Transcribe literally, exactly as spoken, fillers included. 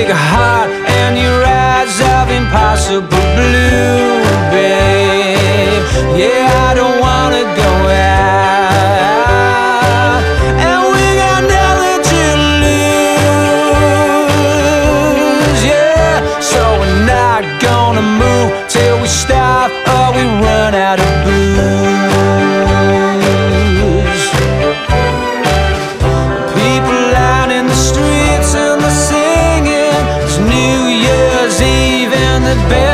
big heart and your eyes of impossible blue, babe. Yeah, I don't wanna go out, and we got nothing to lose. Yeah, so we're not gonna move till we stop or we run out of booze. People out in the streets and they're singing, it's New Year's Eve and the band